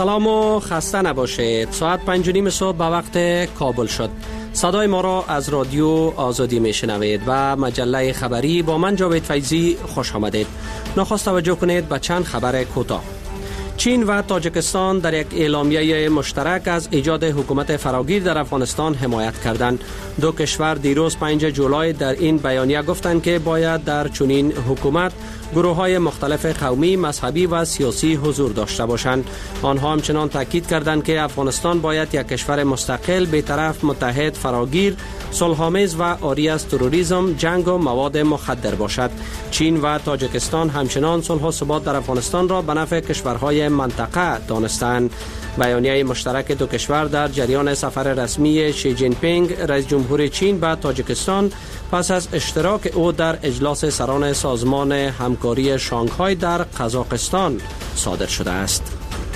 سلام و خسته نباشید. ساعت 5:30 صبح به وقت کابل شد. صدای ما را از رادیو آزادی میشنوید و مجله خبری با من جاوید فیضی خوش آمدید. نخست توجه کنید به چند خبر کوتاه. چین و تاجیکستان در یک اعلامیه مشترک از ایجاد حکومت فراگیر در افغانستان حمایت کردند. دو کشور دیروز 5 جولای در این بیانیه گفتند که باید در چنین حکومت گروه‌های مختلف قومی، مذهبی و سیاسی حضور داشته باشند. آنها همچنان تاکید کردند که افغانستان باید یک کشور مستقل، بی‌طرف، متحد، فراگیر، صلح‌آمیز و عاری از تروریسم، جنگ و مواد مخدر باشد. چین و تاجیکستان همچنان صلح و ثبات در افغانستان را به نفع کشورهای منطقه دانستند. بیانیه مشترک دو کشور در جریان سفر رسمی شی جین پینگ رئیس جمهور چین به تاجیکستان پس از اشتراک او در اجلاس سران سازمان همکاری شانگهای در قزاقستان صادر شده است.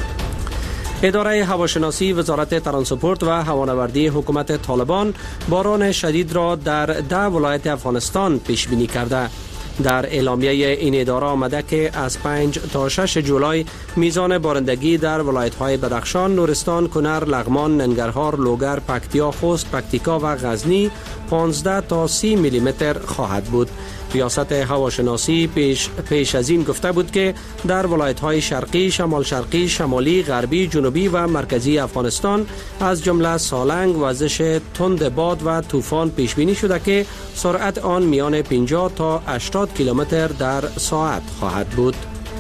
اداره هواشناسی وزارت ترانسپورت و هوانوردی حکومت طالبان باران شدید را در 10 ولایت افغانستان پیش بینی کرده. در اعلامیه این اداره آمده که از 5 تا 6 جولای میزان بارندگی در ولایت‌های بدخشان، نورستان، کنر، لغمان، ننگرهار، لوگر، پکتیا، خوست، پکتیکا و غزنی 15 تا 30 میلیمتر خواهد بود. ریاست هواشناسی پیش از این گفته بود که در ولایت‌های شرقی، شمال شرقی، شمالی، غربی، جنوبی و مرکزی افغانستان از جمله سالنگ، وزش تند باد و طوفان پیش بینی شده که سرعت آن میان 50 تا 80 کیلومتر در ساعت خواهد بود.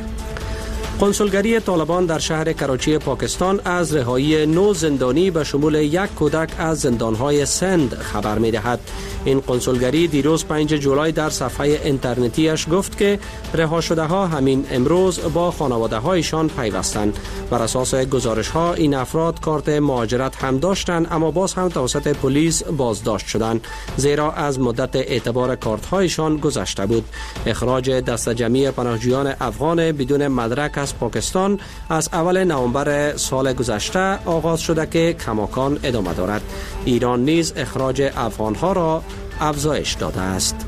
کنسولگری طالبان در شهر کراچی پاکستان از رهایی 9 زندانی به شمول 1 کودک از زندانهای سند خبر می دهد. این کنسولگری دیروز 5 جولای در صفحه اینترنتیش گفت که رها شده ها همین امروز با خانواده هایشان پیوستند. بر اساس گزارش ها این افراد کارت مهاجرت هم داشتند اما باز هم توسط پلیس بازداشت شدند زیرا از مدت اعتبار کارت هایشان گذشته بود. اخراج دسته جمعی پناهجویان افغان بدون مدرک از پاکستان از اول نوامبر سال گذشته آغاز شده که کماکان ادامه دارد. ایران نیز اخراج افغانها را افزایش داده است.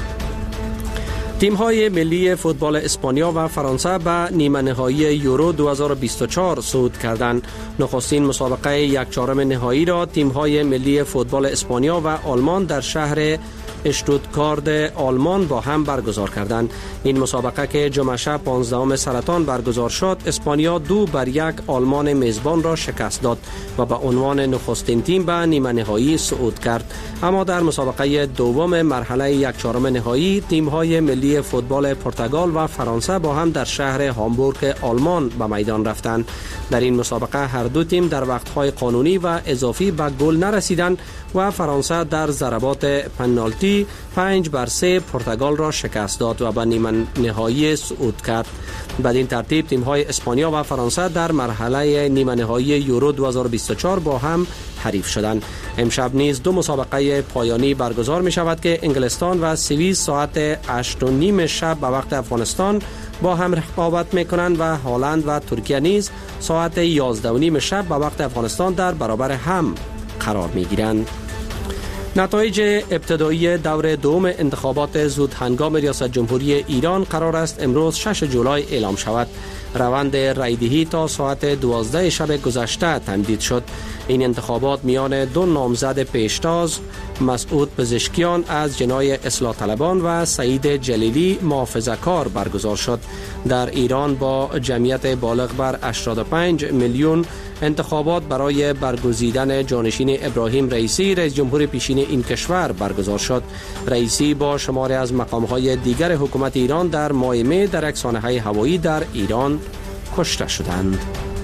تیم‌های ملی فوتبال اسپانیا و فرانسه به نیمه نهایی یورو 2024 صعود کردند. نخستین مسابقه 1/4 نهایی را تیم‌های ملی فوتبال اسپانیا و آلمان در شهر اشتوتگارت آلمان با هم برگزار کردند. این مسابقه که جمعه شب 15 سرطان برگزار شد، اسپانیا 2-1 آلمان میزبان را شکست داد و به عنوان نخستین تیم به نیمه نهایی صعود کرد. اما در مسابقه دوم مرحله 1/4 نهایی تیم‌های ملی فوتبال پرتغال و فرانسه با هم در شهر هامبورگ آلمان به میدان رفتند. در این مسابقه هر دو تیم در وقت‌های قانونی و اضافی به گل نرسیدند و فرانسه در ضربات پنالتی 5-3 پرتغال را شکست داد و به نیمه نهایی صعود کرد. بدین ترتیب تیم‌های اسپانیا و فرانسه در مرحله نیمه نهایی یورو 2024 با هم حریف شدند. امشب نیز 2 مسابقه پایانی برگزار می شود که انگلستان و سوئیس ساعت 8:30 شب به وقت افغانستان با هم رقابت می کنند و هلند و ترکیه نیز ساعت 11:30 شب به وقت افغانستان در برابر هم قرار می گیرند. نتایج ابتدایی دور دوم انتخابات زود هنگام ریاست جمهوری ایران قرار است امروز 6 جولای اعلام شود. روند رایدهی تا ساعت 12 شب گذشته تمدید شد. این انتخابات میان 2 نامزد پیشتاز، مسعود پزشکیان از جناح اصلاح طلبان و سعید جلیلی محافظه‌کار برگزار شد. در ایران با جمعیت بالغ بر 85 میلیون انتخابات برای برگزیدن جانشین ابراهیم رئیسی رئیس جمهور پیشین این کشور برگزار شد. رئیسی با شماری از مقام‌های دیگر حکومت ایران در ماه می در یک سانحه هوایی در ایران کشته شدند.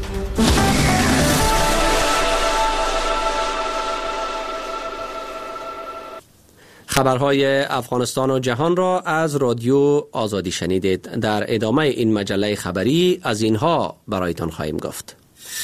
خبرهای افغانستان و جهان را از رادیو آزادی شنیدید. در ادامه این مجله خبری از اینها برایتان خواهیم گفت.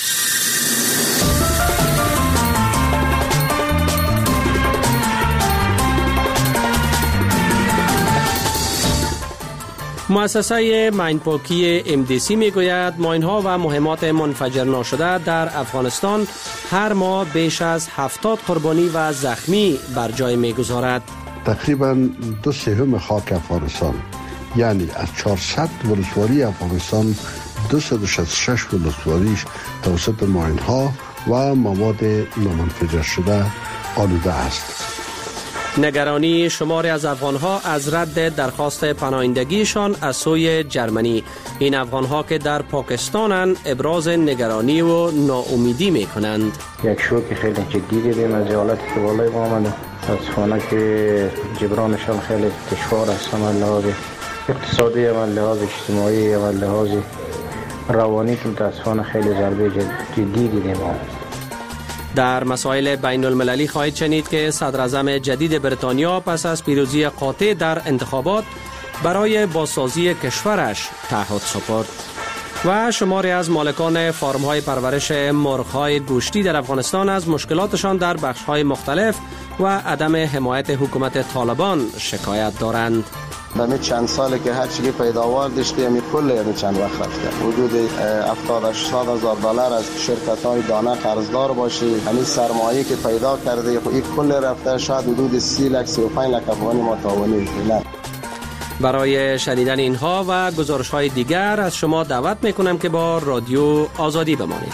مؤسسه ماینپاکی MDC میگوید ماین‌ها و مهمات منفجر ناشده در افغانستان هر ماه بیش از 70 قربانی و زخمی بر جای میگذارد. تقریباً 2/3 خاک افغانستان یعنی از 400 ولسوالی افغانستان 266 ولسوالیش توسط ماین‌ها و مواد نامنفجر شده آلوده است. نگرانی شماری از افغانها از رد درخواست پناهندگیشان از سوی جرمنی. این افغانها که در پاکستانند ابراز نگرانی و ناامیدی می کنند. یک شوک خیلی جدی دیدیم از حالتی که بالای ما آمده. متاسفانه که جبرانشان خیلی دشوار است، هم لحاظ اقتصادی، هم لحاظ اجتماعی، هم لحاظ روانی که متاسفانه خیلی ضربه جدی دیدیم. در مسائل بین المللی خواهید شنید که صدراعظم جدید بریتانیا پس از پیروزی قاطع در انتخابات برای بازسازی کشورش تعهد سپرد. و شماری از مالکان فارم‌های پرورش مرغ‌های گوشتی در افغانستان از مشکلاتشان در بخش‌های مختلف و عدم حمایت حکومت طالبان شکایت دارند. همین چند ساله که هر چیزی پیداوار داشته همین کل همین چند وقت رفته حدود 70,000 دلار از شرکت‌های دانه قرضدار باشه. همین سرمایه‌ای که پیدا کرده این کل رفته شاید حدود 30 لک 35 لک افغانی متعاونی شده. برای شنیدن اینها و گزارش‌های دیگر از شما دعوت می‌کنم که با رادیو آزادی بمانید.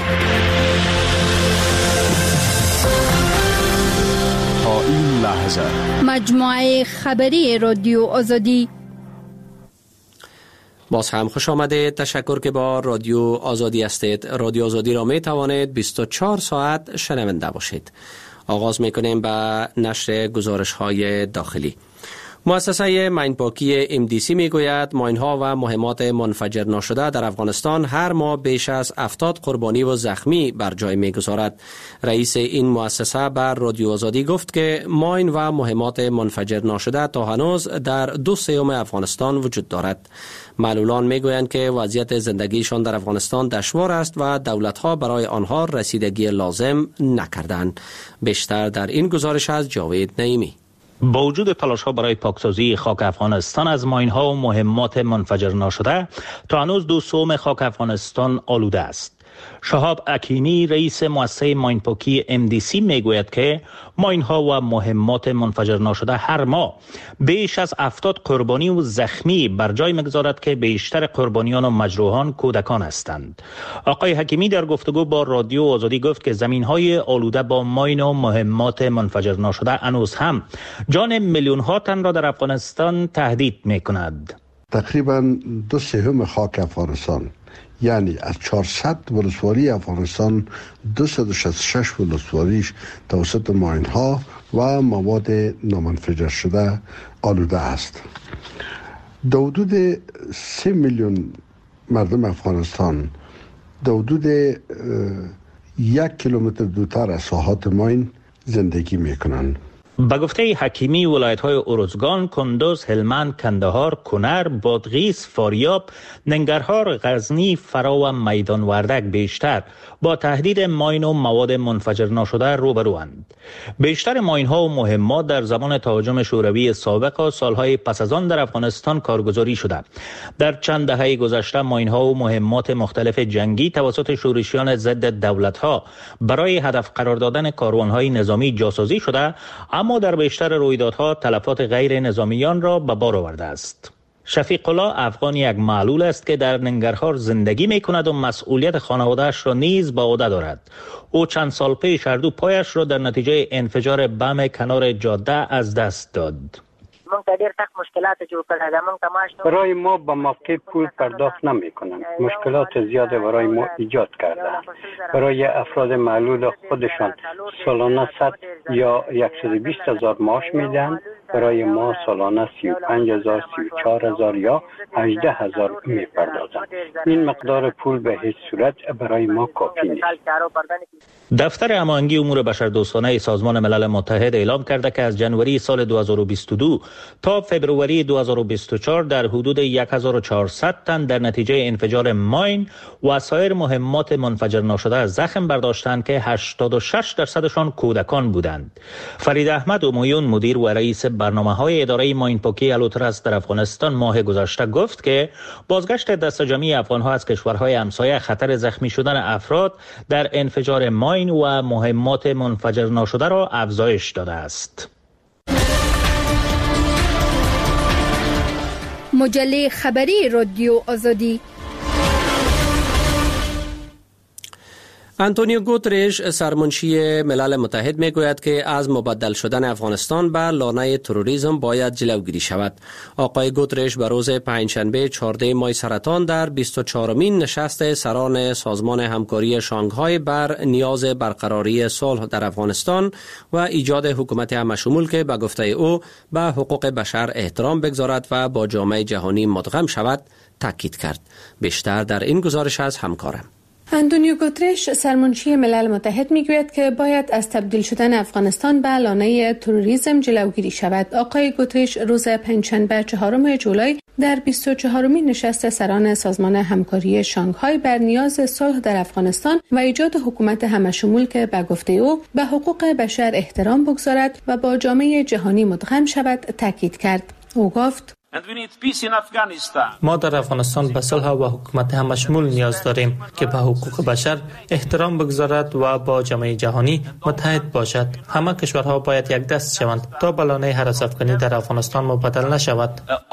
تا این لحظه مجموعه خبری رادیو آزادی. باز هم خوش آمدید. تشکر که با رادیو آزادی هستید. رادیو آزادی را می توانید 24 ساعت شنونده باشید. آغاز می کنیم به نشر گزارش های داخلی. مؤسسه ماینپاکی MDC می گوید ماینها و مهمات منفجر ناشده در افغانستان هر ماه بیش از 70 قربانی و زخمی بر جای می گذارد. رئیس این مؤسسه بر رادیو آزادی گفت که ماین و مهمات منفجر ناشده تا هنوز در 2/3 افغانستان وجود دارد. معلولان می گویند که وضعیت زندگیشان در افغانستان دشوار است و دولت‌ها برای آنها رسیدگی لازم نکردند. بیشتر در این گزارش از جاوید نعیمی. با وجود تلاش‌ها برای پاکسازی خاک افغانستان از ماین‌ها و مهمات منفجر ناشده، تا هنوز 2/3 خاک افغانستان آلوده است. شهاب حکیمی رئیس مؤسسه ماینپاکی MDC میگوید که ماین‌ها و مهمات منفجر ناشده هر ماه بیش از 70 قربانی و زخمی بر جای میگذارد که بیشتر قربانیان و مجروحان کودکان هستند. آقای حکیمی در گفتگو با رادیو آزادی گفت که زمین‌های آلوده با ماین و مهمات منفجر ناشده هنوز هم جان میلیون‌ها تن را در افغانستان تهدید می‌کند. تقریباً 2/3 خاک افغانستان، یعنی از 400 ولسوالی افغانستان 266 ولسوالیش توسط ماین‌ها و مواد نامنفجر شده آلوده است. در حدود 3 میلیون مردم افغانستان در حدود 1 کیلومتر دورتر از ساحات ماین زندگی میکنند. با گفته حکیمی ولایت‌های ارزگان، کندوز، هلمند، کندهار، کنر، بادغیس، فاریاب، ننگرهار، غزنی، فرا و میدان وردک بیشتر با تهدید ماین و مواد منفجر ناشده روبروند. بیشتر ماین‌ها و مهمات در زمان تهاجم شوروی سابق و سالهای پس از آن در افغانستان کارگزاری شده. در چند دهه گذشته ماین‌ها و مهمات مختلف جنگی توسط شورشیان ضد دولت‌ها برای هدف قرار دادن کاروان‌های نظامی جاسازی شده، اما در بیشتر رویدادها تلفات غیر نظامیان را به بار آورده است. شفیق الله افغان یک معلول است که در ننگرهار زندگی می کند و مسئولیت خانواده‌اش را نیز به عهده دارد. او چند سال پیش هر دو پایش را در نتیجه انفجار بم کنار جاده از دست داد. برای ما با موقع پول پرداخت نمی کنند. مشکلات زیاد برای ما ایجاد کردند. برای افراد معلول خودشان سالانه 100 یا 120 هزار معاش میدن. برای ما سالانه 35,000 34,000 یا 18,000 می پردازند. این مقدار پول به هیچ صورت برای ما کافی نیست. دفتر هماهنگی امور بشردوستانه سازمان ملل متحد اعلام کرده که از جنوری سال 2022 تا فبروری 2024 در حدود 1400 تن در نتیجه انفجار ماین و سایر مهمات منفجر ناشده زخم برداشتند که 86% کودکان بودند. فرید احمد امویون مدیر و رئیس برنامه‌های اداره ماینپاکی الوترس در افغانستان ماه گذشته گفت که بازگشت دست جمعی افغان‌ها از کشورهای همسایه خطر زخمی شدن افراد در انفجار ماین و مهمات منفجر ناشده را افزایش داده است. مجله خبری رادیو آزادی. آنتونیو گوترش سرمنشی ملل متحد میگوید که از مبدل شدن افغانستان به لانه تروریسم باید جلوگیری شود. آقای گوترش به روز پنجشنبه 14 ماه سرطان در 24مین نشست سران سازمان همکاری شانگهای بر نیاز برقراری صلح در افغانستان و ایجاد حکومت همشمول که به گفته او به حقوق بشر احترام بگذارد و با جامعه جهانی مدغم شود تاکید کرد. بیشتر در این گزارش از همکارم. آنتونیو گوترش سرمنشی ملل متحد میگوید که باید از تبدیل شدن افغانستان به لانه تروریسم جلوگیری شود. آقای گوترش روز پنجشنبه 4 جولای در 24مین نشست سران سازمان همکاری شانگهای بر نیاز صلح در افغانستان و ایجاد حکومت همشمول که به گفته او به حقوق بشر احترام بگذارد و با جامعه جهانی مدغم شود تاکید کرد. او گفت: ما در افغانستان به صلح و حکومت همشمول نیاز داریم که به حقوق بشر احترام بگذارد و با جامعه جهانی متحد باشد. همه کشورها باید یک دست شوند تا به لانه هراس افغانی در افغانستان مبدل نشود.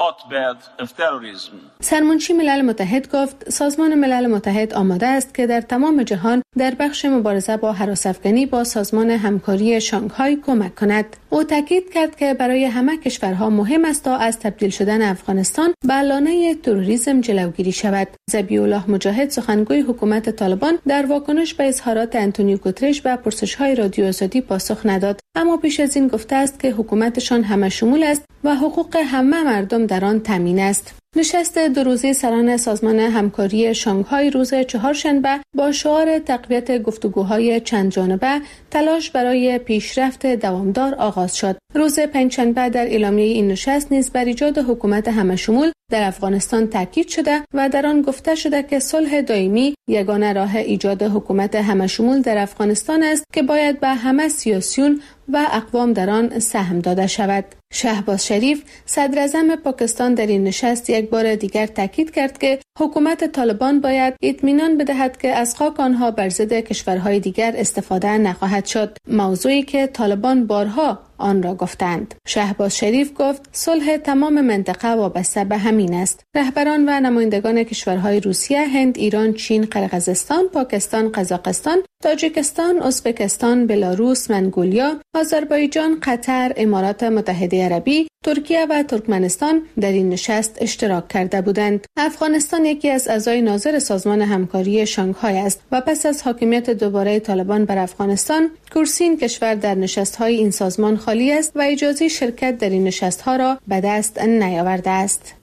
سرمنشی ملل متحد گفت سازمان ملل متحد آماده است که در تمام جهان در بخش مبارزه با هراس افغانی با سازمان همکاری شانگهای کمک کند. او تاکید کرد که برای همه کشورها مهم است تا از تبدیل شدن افغانستان به لانه تروریسم جلوگیری شود. ذبیح‌الله مجاهد سخنگوی حکومت طالبان در واکنش به اظهارات آنتونیو گوترش به پرسش‌های رادیو آزادی پاسخ نداد، اما پیش از این گفته است که حکومتشان همه‌شمول است و حقوق همه مردم در آن تامین است. نشست 2 روزه سران سازمان همکاری شانگهای روز چهارشنبه با شعار تقویت گفتگوهای چند جانبه تلاش برای پیشرفت دوامدار آغاز شد. روز پنجشنبه در اعلامیه این نشست نیز بر ایجاد حکومت همشمول در افغانستان تاکید شده و در آن گفته شده که صلح دائمی یگانه راه ایجاد حکومت همشمول در افغانستان است که باید به همه سیاسیون و اقوام در آن سهم داده شود. شهباز شریف صدر اعظم پاکستان در این نشست یک بار دیگر تاکید کرد که حکومت طالبان باید اطمینان بدهد که از خاک آنها بر ضد کشورهای دیگر استفاده نخواهد شد، موضوعی که طالبان بارها آن را گفتند. شهباز شریف گفت صلح تمام منطقه وابسته به همین است. رهبران و نمایندگان کشورهای روسیه، هند، ایران، چین، قرقیزستان، پاکستان، قزاقستان، تاجیکستان، ازبکستان، بلاروس، منگولیا، آذربایجان، قطر، امارات متحده عربی، ترکیه و ترکمنستان در این نشست اشتراک کرده بودند. افغانستان یکی از اعضای ناظر سازمان همکاری شانگهای است و پس از حاکمیت دوباره طالبان بر افغانستان، کرسی این کشور در نشست‌های این سازمان خالی است و اجازه شرکت در این نشست‌ها را به دست نیاورده است.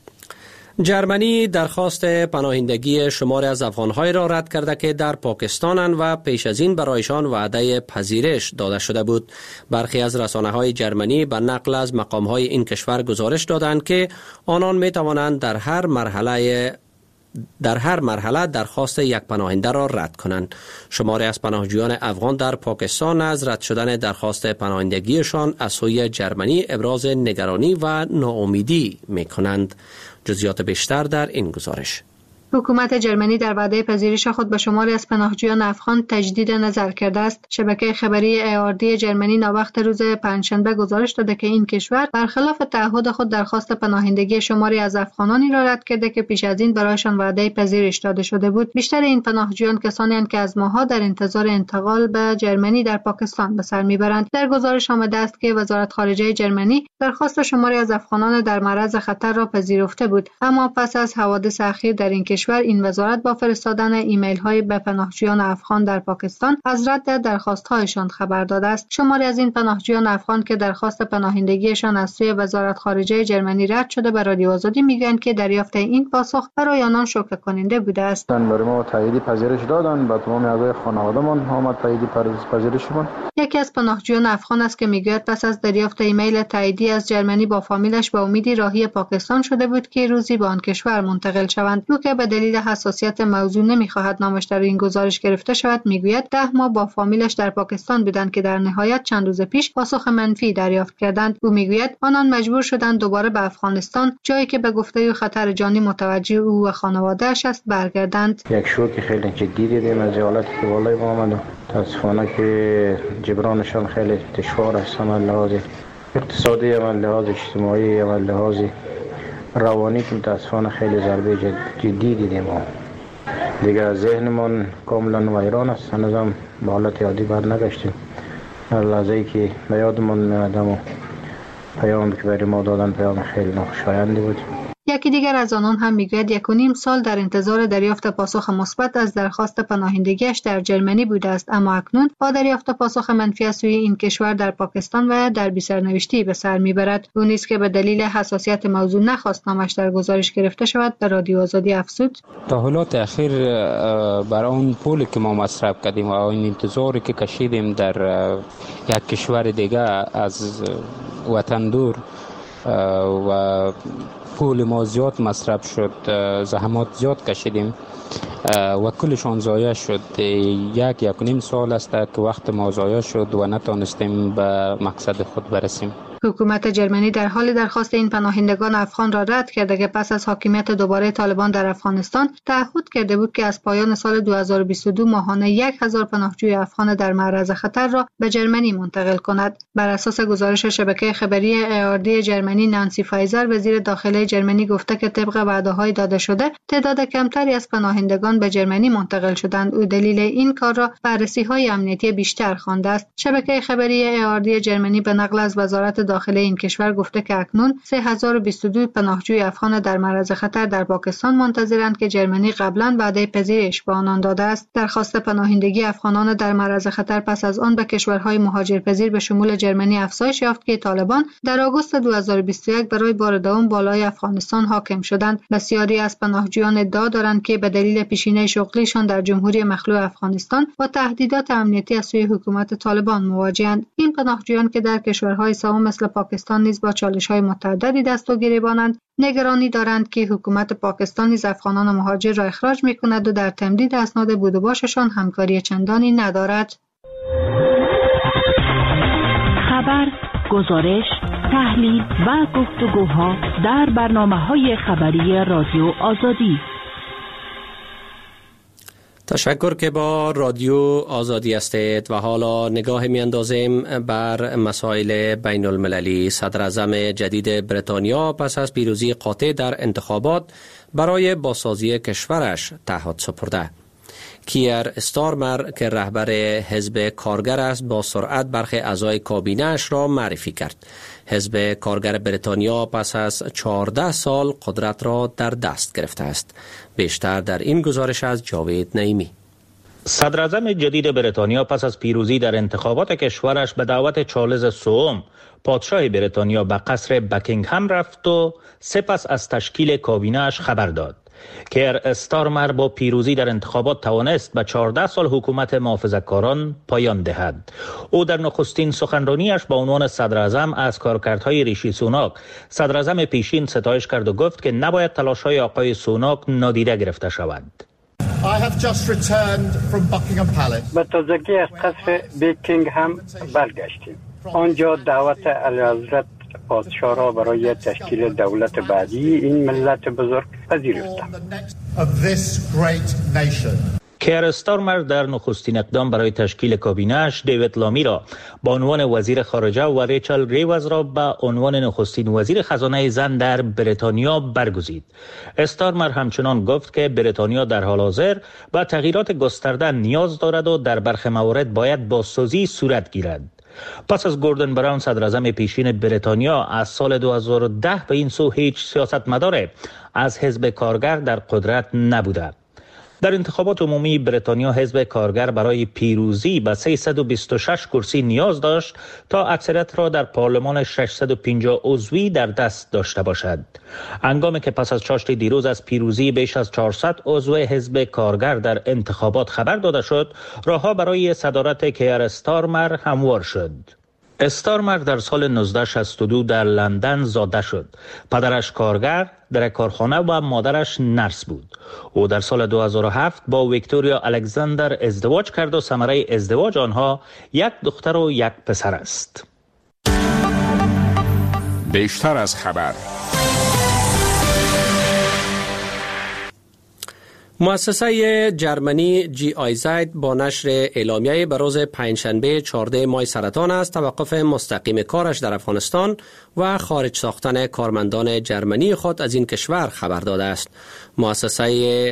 جرمنی درخواست پناهندگی شماری از افغان‌های را رد کرده که در پاکستانند و پیش از این برایشان وعده پذیرش داده شده بود. برخی از رسانه‌های جرمنی به نقل از مقام‌های این کشور گزارش دادند که آنان می‌توانند در هر مرحله درخواست یک پناهنده را رد کنند. شماری از پناهجویان افغان در پاکستان از رد شدن درخواست پناهندگیشان از سوی جرمنی ابراز نگرانی و ناامیدی می‌کنند. جزئیات بیشتر در این گزارش. حکومت جرمنی در وعده پذیرش خود به شماری از پناهجویان افغان تجدید نظر کرده است. شبکه خبری ARD جرمنی ناوقت روز پنجشنبه گزارش داده که این کشور برخلاف تعهد خود درخواست پناهندگی شماری از افغانانی را رد کرده که پیش از این برایشان وعده پذیرش داده شده بود. بیشتر این پناهجویان کسانی اند که از ماه‌ها در انتظار انتقال به جرمنی در پاکستان به سر میبرند. در گزارش آمده است که وزارت خارجه جرمنی درخواست شماری از افغانان در معرض خطر را پذیرفته بود، اما پس از حوادث اخیر در این کشور این وزارت با فرستادن ایمیل‌های به پناهجویان افغان در پاکستان از رد درخواست‌هایشان خبر داده است. شماری از این پناهجویان افغان که درخواست پناهندگیشان از سوی وزارت خارجه جرمنی رد شده به رادیو آزادی میگویند که دریافت این پاسخ برای آنان شوکه کننده بوده است. برای ما تایید پذیرش دادن، با تمام اعضای خانواده‌مان آمد تایید پذیرشمان. یکی از پناهجویان افغان است که میگوید پس از دریافت ایمیل تاییدی از جرمنی با فامیلش به امیدی راهی پاکستان شده بود که روزی به آن کشور منتقل شوند. او که به دلیل حساسیت موضوع نمیخواهد نامش در این گزارش گرفته شود میگوید 10 ماه با فامیلش در پاکستان بودند که در نهایت چند روز پیش پاسخ منفی دریافت کردند. او میگوید آنان مجبور شدند دوباره به افغانستان، جایی که به گفته او خطر جانی متوجه او و خانواده‌اش است، برگردند. یک شوک خیلی جدی دیدیم از حالتی که بالای ما آمد. متاسفانه که جبرانشان خیلی دشوار است، هم لحاظ اقتصادی، هم لحاظ اجتماعی، هم لحاظ روانی که متاسفانه خیلی ضربه جدی دیدیم. دیگه ذهنمون کاملا ویران است. هنوزم به حالت عادی برنگشتیم. هر لحظه‌ای که به یادمون میادم و پیام که برای ما دادن پیام خیلی ناخوشایندی بود. یکی دیگر از آنان هم میگوید 1.5 سال در انتظار دریافت پاسخ مثبت از درخواست پناهندگیش در جرمنی بوده است، اما اکنون با دریافت پاسخ منفی از سوی این کشور در پاکستان و در بی‌سرنوشتی به سر میبرد. او نیز که به دلیل حساسیت موضوع نخواست نامش در گزارش گرفته شود به رادیو آزادی افزود: تا حالات اخیر برای اون پولی که ما مصرف کردیم و این انتظاری که کشیدیم در یک کشور دیگه از وطن دور و پول ما زیاد مصرف شد، زحمات زیاد کشیدیم و کلشان ضایع شد. 1.5 سال است که وقت ما ضایع شد و نتونستیم به مقصد خود برسیم. حکومت جرمنی در حال درخواست این پناهندگان افغان را رد کرده که پس از حاکمیت دوباره طالبان در افغانستان تعهد کرده بود که از پایان سال 2022 ماهانه 1000 پناهجوی افغان در معرض خطر را به جرمنی منتقل کند. بر اساس گزارش شبکه خبری ARD جرمنی، نانسی فایزر وزیر داخلی جرمنی گفته که طبق وعده‌های داده شده تعداد کمتری از پناهندگان به جرمنی منتقل شدند. او دلیل این کار را بررسی‌های امنیتی بیشتر خوانده است. شبکه خبری ARD جرمنی به نقل از وزارت داخلی این کشور گفته که اکنون 3022 پناهجوی افغان در معرض خطر در پاکستان منتظرند که جرمنی قبلا وعده پذیرش به آنان داده است. درخواست پناهندگی افغانان در معرض خطر پس از آن به کشورهای مهاجرپذیر به شمول جرمنی افزایش یافت که طالبان در آگوست 2021 برای بار دوم بالای افغانستان حاکم شدند. بسیاری از پناهجویان ادعا دارند که به دلیل پیشینه شغلیشان در جمهوری مخلوع افغانستان با تهدیدات امنیتی از سوی حکومت طالبان مواجهند. این پناهجویان که در کشورهای سوم مثل پاکستان نیز با چالش‌های متعددی دست و گریبانند، نگرانی دارند که حکومت پاکستان نیز افغانان مهاجر را اخراج می‌کند و در تمدید اسناد بود و باششان همکاری چندانی ندارد. خبر، گزارش، تحلیل و گفتگوها در برنامه‌های خبری رادیو آزادی. تشکر که با رادیو آزادی هستید و حالا نگاه میاندازیم بر مسائل بین المللی. صدر اعظم جدید بریتانیا پس از پیروزی قاطع در انتخابات برای بازسازی کشورش تعهد سپرده. کیر استارمر که رهبر حزب کارگر است با سرعت برخی اعضای کابینه‌اش را معرفی کرد. حزب کارگر بریتانیا پس از 14 سال قدرت را در دست گرفته است. بیشتر در این گزارش از جاوید نعیمی. صدر اعظم جدید بریتانیا پس از پیروزی در انتخابات کشورش به دعوت چارلز سوم پادشاه بریتانیا به قصر بکینگهم رفت و سپس از تشکیل کابینه‌اش خبر داد. کیر استارمر با پیروزی در انتخابات توانست به 14 سال حکومت محافظه‌کاران پایان دهد. او در نخستین سخنرانیش با عنوان صدر اعظم از کارکردهای ریشی سوناک صدر اعظم پیشین ستایش کرد و گفت که نباید تلاش‌های آقای سوناک نادیده گرفته شود. به تازگی از قصر بیکینگهم برگشتیم. آنجا دعوت اعلیحضرت پادشاه را برای تشکیل دولت بعدی این ملت بزرگ پذیرفتم. کیر استارمر در نخستین اقدام برای تشکیل کابینه‌اش دیوید لامی را به عنوان وزیر خارجه و ریچل ریوز را به عنوان نخستین وزیر خزانه زن در بریتانیا برگزید. استارمر همچنان گفت که بریتانیا در حال حاضر به تغییرات گسترده نیاز دارد و در برخی موارد باید بازسازی صورت گیرد. پس از گوردن براون صدر اعظم پیشین بریتانیا از سال 2010 به این سو هیچ سیاستمدار از حزب کارگر در قدرت نبوده. در انتخابات عمومی بریتانیا حزب کارگر برای پیروزی به 326 کرسی نیاز داشت تا اکثریت را در پارلمان 650 عضوی در دست داشته باشد. هنگامی که پس از چاشت دیروز از پیروزی بیش از 400 عضو حزب کارگر در انتخابات خبر داده شد، راهها برای صدارت کیر استارمر هموار شد. استارمر در سال 1962 در لندن زاده شد. پدرش کارگر در کارخانه و مادرش نرس بود. او در سال 2007 با ویکتوریا الکساندر ازدواج کرد و ثمره ازدواج آنها یک دختر و یک پسر است. بیشتر از خبر. مؤسسه جرمنی GIZ با نشر اعلامیه به روز پنجشنبه 14 ماه سرطان است توقف مستقیم کارش در افغانستان و خارج ساختن کارمندان جرمنی خود از این کشور خبر داده است. مؤسسه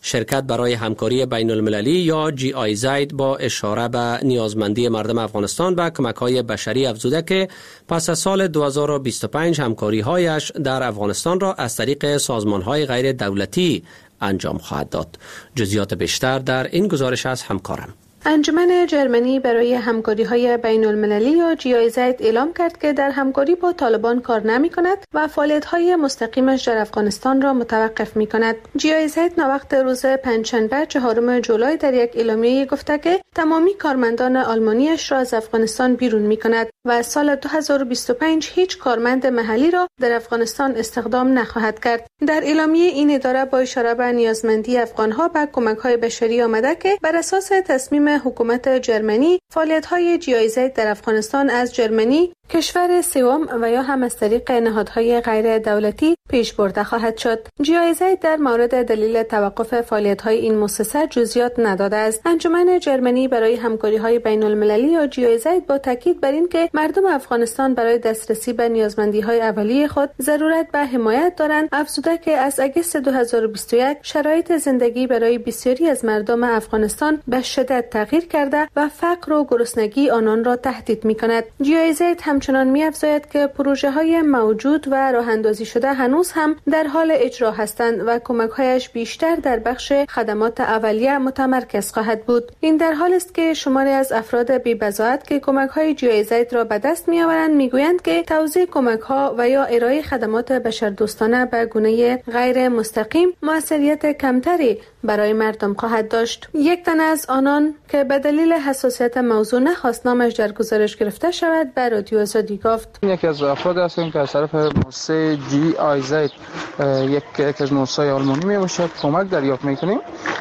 شرکت برای همکاری بین المللی یا GIZ با اشاره به نیازمندی مردم افغانستان به کمک‌های بشری افزوده که پس از سال 2025 همکاری‌هایش در افغانستان را از طریق سازمان‌های غیر دولتی انجام خواهد داد. جزئیات بیشتر در این گزارش از همکارم. انجمن جرمنی برای همکاری‌های بین المللی یا GIZ اعلام کرد که در همکاری با طالبان کار نمی‌کند و فعالیت‌های مستقیمش در افغانستان را متوقف می‌کند. GIZ ناوقت روز پنجشنبه 4 جولای در یک اعلامیه گفته که تمامی کارمندان آلمانیش را از افغانستان بیرون می‌کند و از سال 2025 هیچ کارمند محلی را در افغانستان استخدام نخواهد کرد. در اعلامیه این اداره با اشاره به نیازمندی افغان‌ها به کمک‌های بشری آمده که بر اساس تصمیم حکومت جرمنی فعالیت‌های GIZ در افغانستان از جرمنی کشور سوم و یا هم از طریق نهادهای غیر دولتی پیش برده خواهد شد. GIZ در مورد دلیل توقف فعالیت‌های این مؤسسه جزئیات نداده است. انجمن جرمنی برای همکاری‌های بین‌المللی یا GIZ با تاکید بر این که مردم افغانستان برای دسترسی به نیازمندی‌های اولیه خود ضرورت به حمایت دارند، افزوده که از اگست 2021 شرایط زندگی برای بسیاری از مردم افغانستان به شدت تغییر کرده و فقر و گرسنگی آنان را تهدید می‌کند. GIZ همچنان می‌افزاید که پروژه‌های موجود و راه‌اندازی شده هنوز هم در حال اجرا هستند و کمک‌هایش بیشتر در بخش خدمات اولیه متمرکز خواهد بود. این در حالی است که شماری از افراد بی‌بضاعت که کمک‌های GIZ را به دست می‌آورند می‌گویند که توزیع کمک‌ها و یا ارائه خدمات بشردوستانه به گونه غیر مستقیم موثریت کمتری برای مردم خواهد داشت. یک تن از آنان که به دلیل حساسیت موضوع نخواست نامش در گزارش گرفته شود به رادیو آزادی گفت: یکی از افراد هستیم که از طرف مؤسسه GIZ یک از مؤسسه آلمانی میباشد کمک دریافت میکنیم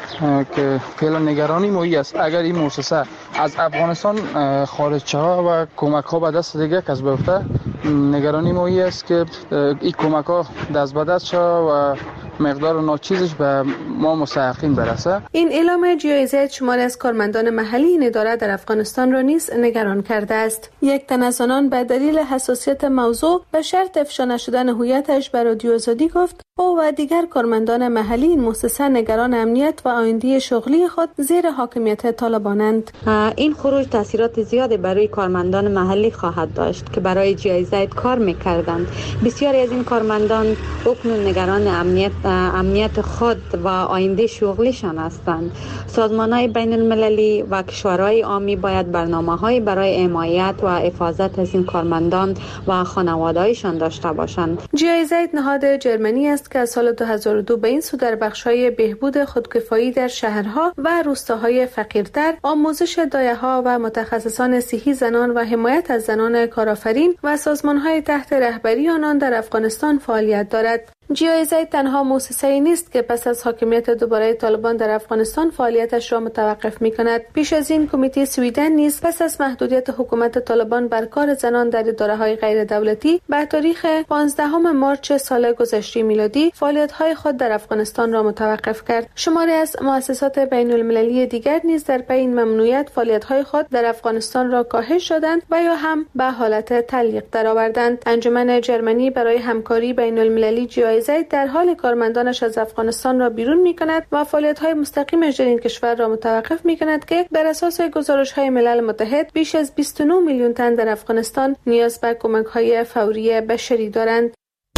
که فعلا نگرانی مویی است اگر این مؤسسه از افغانستان خارج شود و کمک ها به دست دیگه کس بیفته، نگرانی مویی است که این کمک ها دست به دست شود و مقدار ناچیزش به ما مستحقین برسه. این اعلام GIZ شماری از کارمندان محلی این اداره در افغانستان را نیز نگران کرده است. یک تن از آنان به دلیل حساسیت موضوع به شرط افشا نشدن هویتش به رادیو آزادی گفت او و دیگر کارمندان محلی این مؤسسه نگران امنیت و آینده شغلی خود زیر حاکمیت طالبانند. این خروج تاثیرات زیادی برای کارمندان محلی خواهد داشت که برای GIZ کار می‌کردند. بسیاری از این کارمندان اکنون نگران امنیت خود و آینده شغلیشان هستند. سازمان‌های بین المللی و کشورهای عامی باید برنامه‌های برای حمایت و حفاظت از این کارمندان و خانواده‌هایشان داشته باشند. GIZ نهاد جرمنی است که از سال 2002 به این سو در بخش‌های بهبود خودکفایی در شهرها و روستاهای فقیرتر، آموزش دایه‌ها و متخصصان صحی زنان و حمایت از زنان کارآفرین و سازمان‌های تحت رهبری آنان در افغانستان فعالیت دارد. GIZ تنها مؤسسه‌ای نیست که پس از حاکمیت دوباره طالبان در افغانستان فعالیتش را متوقف می‌کند. پیش از این کمیته سویدن نیز پس از محدودیت حکومت طالبان بر کار زنان در اداره‌های غیر دولتی به تاریخ 15 مارس سال گذشته میلادی فعالیت‌های خود در افغانستان را متوقف کرد. شماری از مؤسسات بین‌المللی دیگر نیز در پی این ممنوعیت فعالیت‌های خود در افغانستان را کاهش دادند و یا هم به حالت تعلیق درآوردند. انجمن جرمنی برای همکاری بین‌المللی GIZ در حال کارمندانش از افغانستان را بیرون می‌کند و فعالیت‌های مستقیمش در این کشور را متوقف می‌کند که بر اساس گزارش‌های ملل متحد بیش از 29 میلیون تن در افغانستان نیاز به کمک‌های فوری بشری دارند.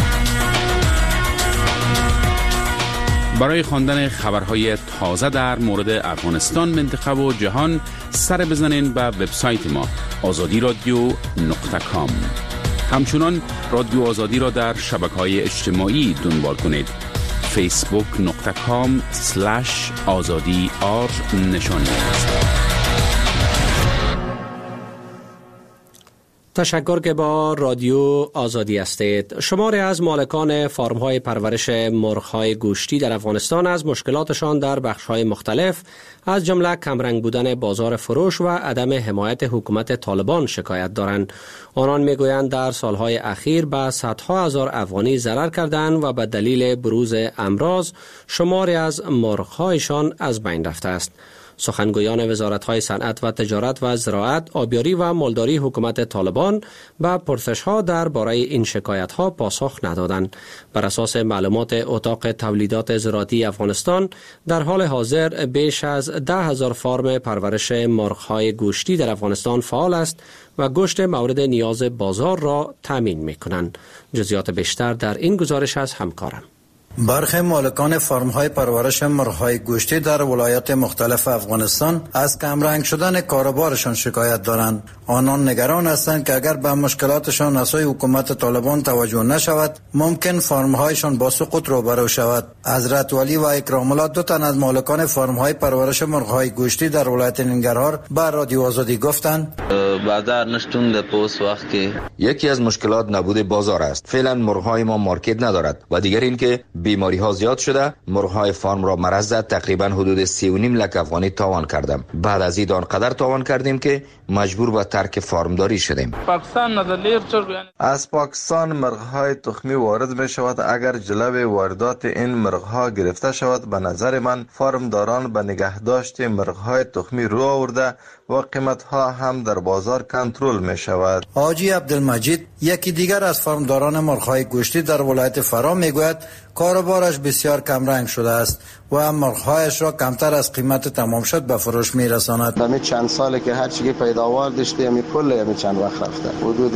برای خواندن خبرهای تازه در مورد افغانستان، منطقه و جهان سر بزنین به وبسایت ما azadiradio.com. همچنان رادیو آزادی را در شبکه‌های اجتماعی دنبال کنید. facebook.com/azadi_r تشکر که با رادیو آزادی هستید. شماری از مالکان فارم‌های پرورش مرغ‌های گوشتی در افغانستان از مشکلاتشان در بخش‌های مختلف از جمله کمرنگ بودن بازار فروش و عدم حمایت حکومت طالبان شکایت دارند. آنان میگویند در سالهای اخیر به صدها هزار افغانی ضرر کردند و به دلیل بروز امراض شماری از مرغ‌هایشان از بین رفته است. سخنگویان وزارت‌های صنعت و تجارت و زراعت، آبیاری و مالداری حکومت طالبان به پرسش‌ها درباره این شکایت‌ها پاسخ ندادند. بر اساس معلومات اتاق تولیدات زراعتی افغانستان، در حال حاضر بیش از 10,000 فارم پرورش مرغ‌های گوشتی در افغانستان فعال است و گوشت مورد نیاز بازار را تامین می‌کنند. جزئیات بیشتر در این گزارش از همکارم. برخی مالکان فارم‌های پرورش مرغ‌های گوشتی در ولایات مختلف افغانستان از کمرنگ شدن کاروبارشان شکایت دارند. آنان نگران هستند که اگر به مشکلاتشان از سوی حکومت طالبان توجه نشود، ممکن فارم‌هایشان با سقوط روبرو شود. حضرت ولی و اکرام الله، دو تن از مالکان فارم‌های پرورش مرغ‌های گوشتی در ولایت ننگرهار به رادیو آزادی گفتند: بازار نشتون پوس وقت که یکی از مشکلات نبود بازار است. فعلا مرغ‌های ما مارکت ندارد و دیگر اینکه بیماری ها زیاد شده. مرغ‌های فارم را مرض زد. تقریبا حدود 3.5 لک افغانی تاوان کردم. بعد از این قدر تاوان کردیم که مجبور به ترک فارمداری شدیم. از پاکستان مرغ‌های تخمی وارد می شود. اگر جلوی واردات این مرغ‌ها گرفته شود، به نظر من فارمداران به نگهداشت مرغ‌های تخمی رو آورده و قیمت‌ها هم در بازار کنترل می شود. حاجی عبدالمجید، یکی دیگر از فارمداران مرغ‌های گوشتی در ولایت فرا، میگوید کاروبارش بسیار کم رنگ شده است و مرغ‌هایش را کمتر از قیمت تمام شد به فروش می‌رساند. همین چند ساله که هر چیزی پیداوار داشته همین کل همین چند وقت رفته. حدود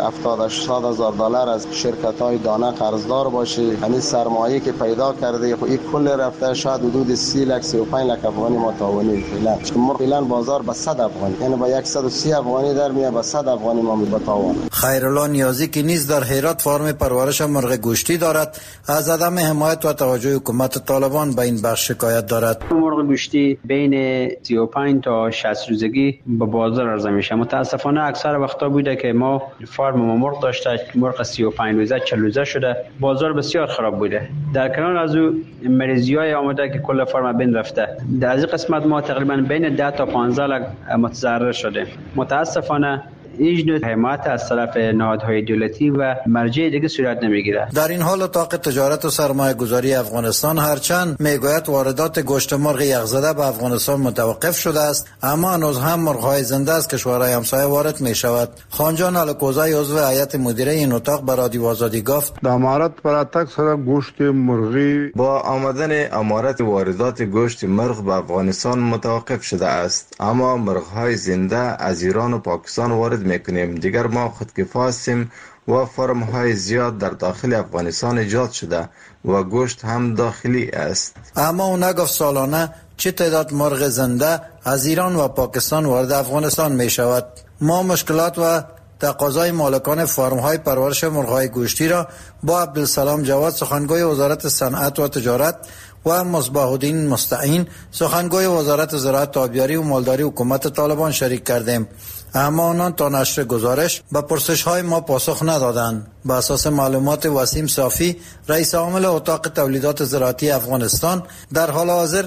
70-80 هزار دلار از شرکت‌های دانه قرضدار باشی. همین سرمایه‌ای که پیدا کرده خب این کل رفته، شاید حدود 30 لک 35 لک افغانی متاونی فعلا. فعلا بازار به 100 افغانی، یعنی با 130 افغانی در میاد، به 100 افغانی ما می‌بتاونه. خیرالله نیازی که نیز در هرات فارم پرورش مرغ گوشتی دارد، از عدم حمایت و توجه حکومت طالبان به این بخش شکایت دارد. مرغ گوشتی بین 35 تا 60 روزگی به بازار عرضه میشه. متاسفانه اکثر وقتا بوده که ما فارم ما مرغ داشته، مرغ 35 روزه 40 روزه شده، بازار بسیار خراب بوده. در کنار از او مریضی‌های آمده که کل فارم بین رفته. در این قسمت ما تقریبا بین 10 تا 15 لک متضرر شده. متاسفانه هیچ نوع حمایت از طرف نهادهای دولتی و مرجع دیگه صورت نمیگیره. در این حال اتاق تجارت و سرمایه گذاری افغانستان هرچند میگوید واردات گوشت مرغ یخزده به افغانستان متوقف شده است، اما هنوز هم مرغ‌های زنده از کشورهای همسایه وارد می شود. خانجان الکوزای عضو هیئت مدیره این اتاق به رادیو آزادی گفت: امارات براتک سر گوشت مرغی با آمدن امارات واردات گوشت مرغ به افغانستان متوقف شده است، اما مرغ‌های زنده از ایران و پاکستان وارد میکنیم. دیگر ما خودکفا هستیم و فرم های زیاد در داخل افغانستان ایجاد شده و گوشت هم داخلی است. اما او نگفت سالانه چه تعداد مرغ زنده از ایران و پاکستان وارد افغانستان می شود. ما مشکلات و تقاضای مالکان فارم های پرورش مرغ های گوشتی را با عبدالسلام جواد، سخنگوی وزارت صنعت و تجارت، و مصباح الدین مستعین، سخنگوی وزارت زراعت، آبیاری و مالداری حکومت طالبان شریک کردیم، اما آنان تا نشر گزارش به پرسش های ما پاسخ ندادند. به اساس معلومات وسیم صافی، رئیس عامل اتاق تولیدات زراعتی افغانستان، در حال حاضر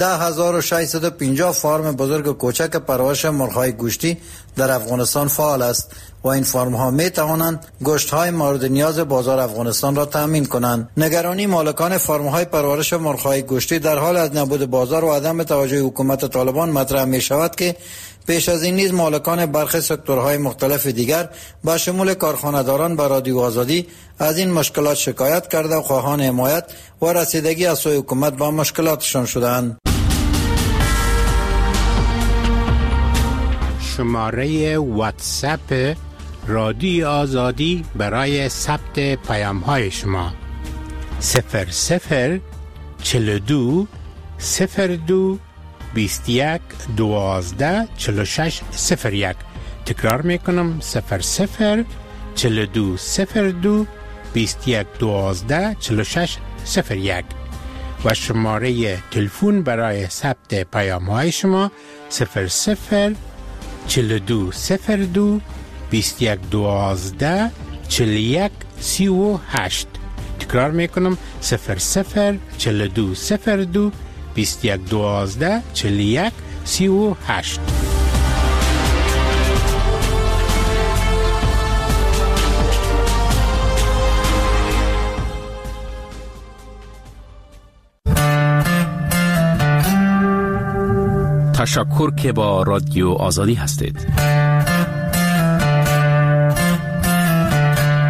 10,650 فارم بزرگ و کوچک پرورش مرغ‌های گوشتی در افغانستان فعال است و این فارم ها می توانند گوشت های مورد نیاز بازار افغانستان را تامین کنند. نگرانی مالکان فارم های پرورش مرغ‌های گوشتی در حال از نبود بازار و عدم توجه حکومت طالبان مطرح می شود که پیش از این نیز مالکان برخی سکتورهای مختلف دیگر با شمول کارخانه‌داران به رادیو آزادی از این مشکلات شکایت کرده و خواهان حمایت و رسیدگی از سوی حکومت با مشکلاتشان شدند. شماره واتساپ رادیو آزادی برای ثبت پیام‌های شما 00 42 02 21 12 46 01. تکرار میکنم 00 42 02 21 12 46 01 و شماره تلفن برای ثبت پیام های شما 00 42 02 21 12 41 38. تکرار میکنم 00 42 02 21 12 41 38. تشکر که با رادیو آزادی هستید.